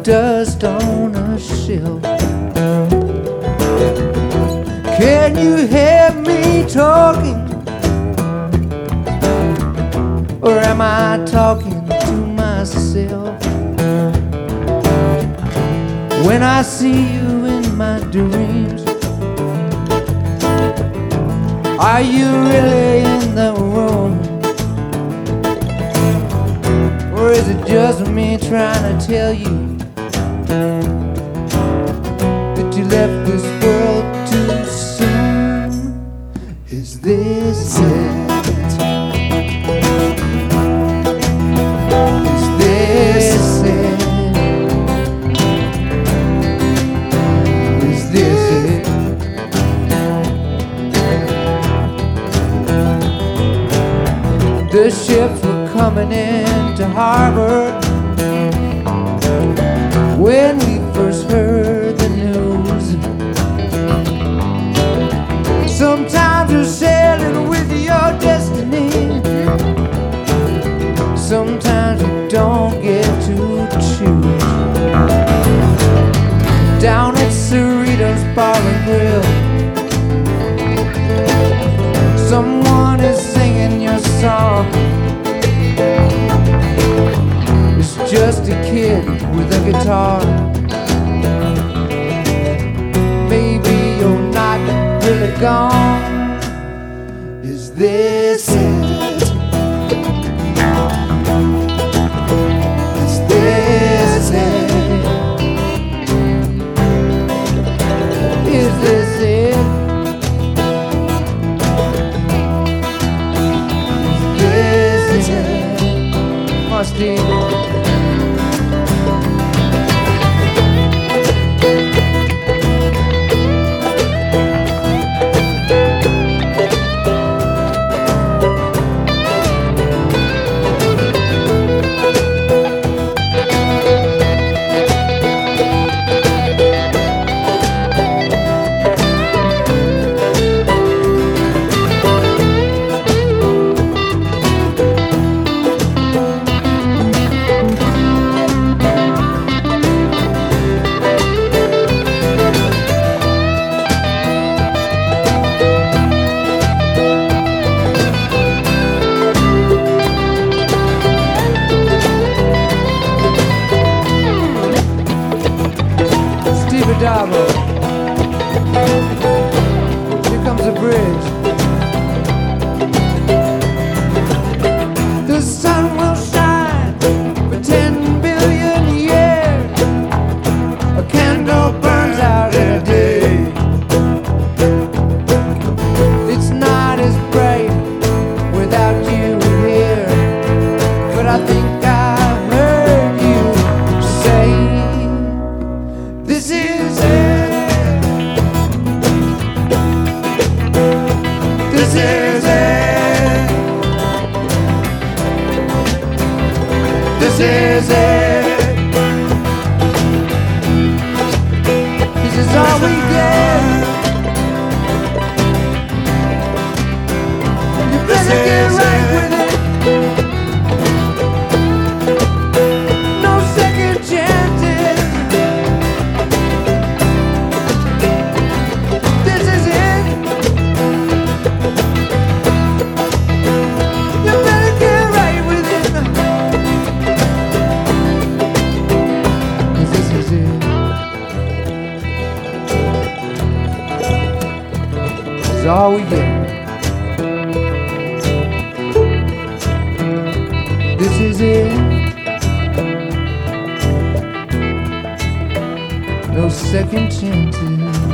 dust on a shelf. Can you hear me talking? Or am I talking to myself? When I see you in my dreams, are you really in the room? Or is it just me trying to tell you that you left this world too soon? Is this it? Is this it? Is this it? The ships were coming into harbor when we first heard the news. Sometimes you're sailing with your destiny, sometimes you don't get to choose. Down at Cerritos Bar and Grill, someone is singing your song. It's just a kid with a guitar. Maybe you're not really gone. Is this it? Is this it? Is this it? Is this it? Must be. Here comes a bridge. The sun will shine for 10 billion years. A candle burns out in a day. It's not as bright without you here, but I think I heard you say, this is it. This is it. This is it. This is all we get. You better get right with it. No second chances. This is it. You better get right with it. 'Cause this is it. This is all we get. This is it. No second chances.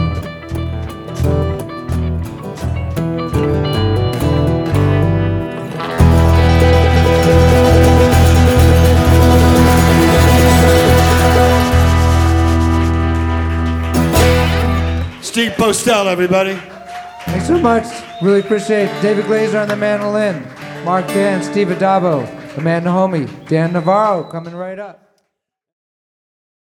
Steve Postell, everybody. Thanks so much. Really appreciate it. David Glazer on the mandolin. Mark Dan, Steve Adabo, the man Nahomi, Dan Navarro coming right up.